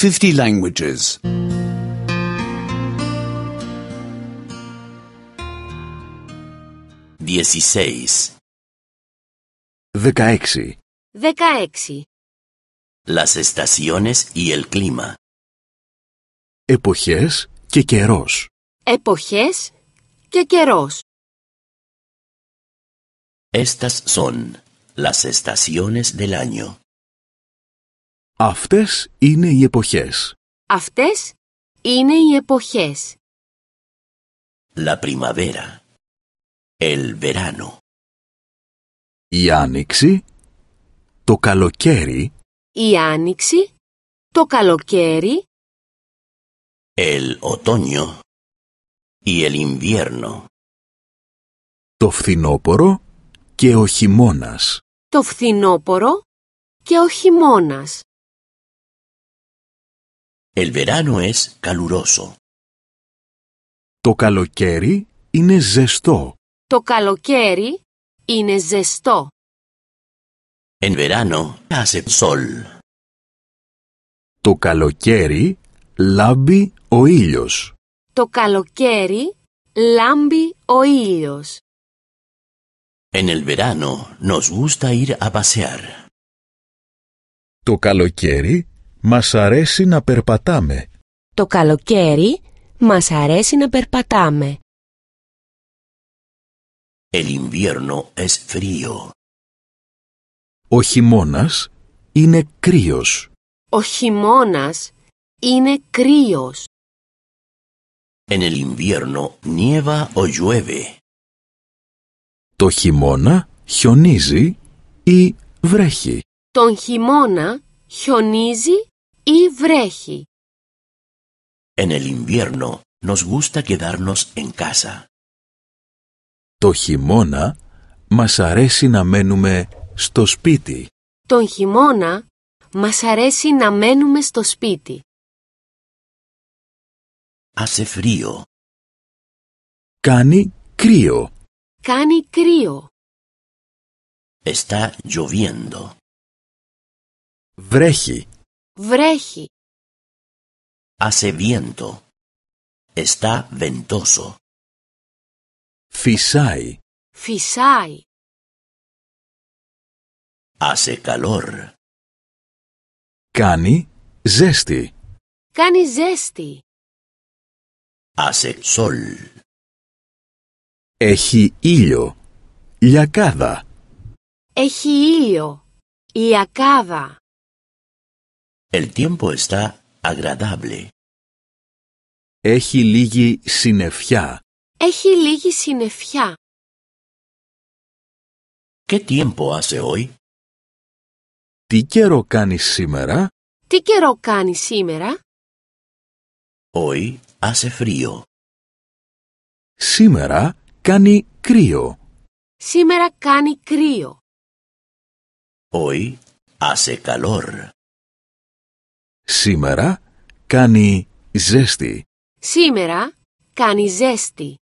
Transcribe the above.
50 languages. 16. 16. 16. Las estaciones y el clima. Εποχές και καιρός. Εποχές και καιρός. Estas son las estaciones del año. Αυτές είναι οι εποχές. Αυτές είναι οι εποχές. La primavera. El verano. Η άνοιξη, το καλοκαίρι, Η άνοιξη, το καλοκαίρι, El otoño. Y el invierno. το φθινόπωρο και ο χειμώνας. το φθινόπωρο και ο χειμώνας. El verano es caluroso. Το καλοκαίρι είναι ζεστό. Το καλοκαίρι είναι ζεστό. En verano hace sol. Το καλοκαίρι λάμπει ο ήλιος. Το καλοκαίρι λάμπει ο ήλιος. En el verano nos gusta ir a pasear. Το καλοκαίρι μας αρέσει να περπατάμε. Το καλοκαίρι μας αρέσει να περπατάμε. El invierno es frío. Ο χειμώνας είναι κρύος. Ο χειμώνας είναι κρύος. En el invierno nieva o llueve. Το χειμώνα χιονίζει ή βρέχει. Τον χειμώνα χιονίζει ή βρέχει. En el invierno nos gusta quedarnos en casa. Το χειμώνα μας αρέσει να μένουμε στο σπίτι. Τον χειμώνα μας αρέσει να μένουμε στο σπίτι. Hace frío. Κάνει κρύο. Κάνει κρύο. Está lloviendo. Βρέχει. Βρέχει. Hace viento. Está ventoso. Φυσάει. Φυσάει. Hace calor. Κάνει ζέστη. Κάνει ζέστη. Hace sol. Έχει ήλιο. Λιακάδα. Έχει ήλιο. Λιακάδα. El tiempo está agradable. Έχει λίγη συννεφιά. Έχει λίγη συννεφιά. ¿Qué tiempo hace hoy? Τι καιρό κάνει σήμερα? Τι καιρό κάνει σήμερα? Hoy hace frío. Σήμερα κάνει κρύο. Σήμερα κάνει κρύο. Hoy hace calor. Σήμερα κάνει ζέστη. Σήμερα κάνει ζέστη.